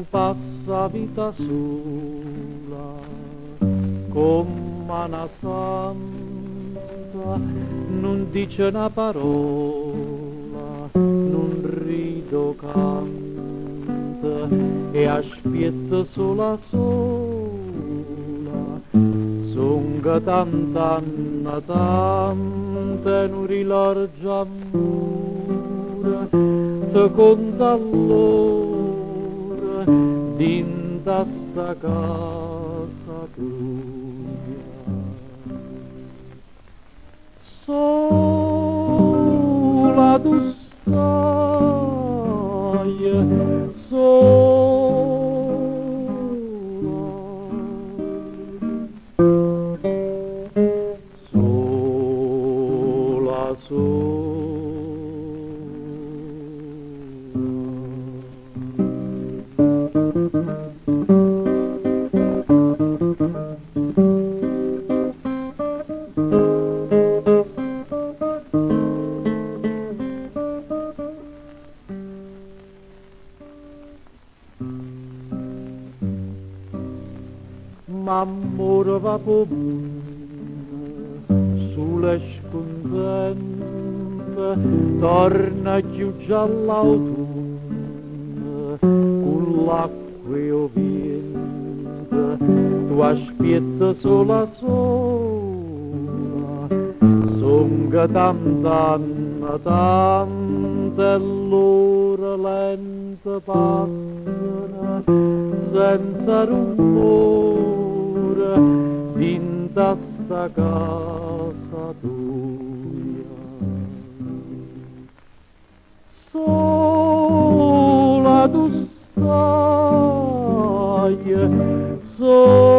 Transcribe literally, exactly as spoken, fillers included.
passa vita sola, come una santa, non dice una parola, non rido canta, e aspetta sola sola, songa tanta anna tanta, non rilargia amore, te conta allora, dinta sta casa tua. Sola tu stai, sola, sola, m'amore va po' sulle scontente, torna giù già l'autunno, con l'acqua e vento, tu aspetta sola sola, songa tanta anna tanta, e l'ora lenta passano, senza rumore, dinta sta casa tua. Sola tu stai, sola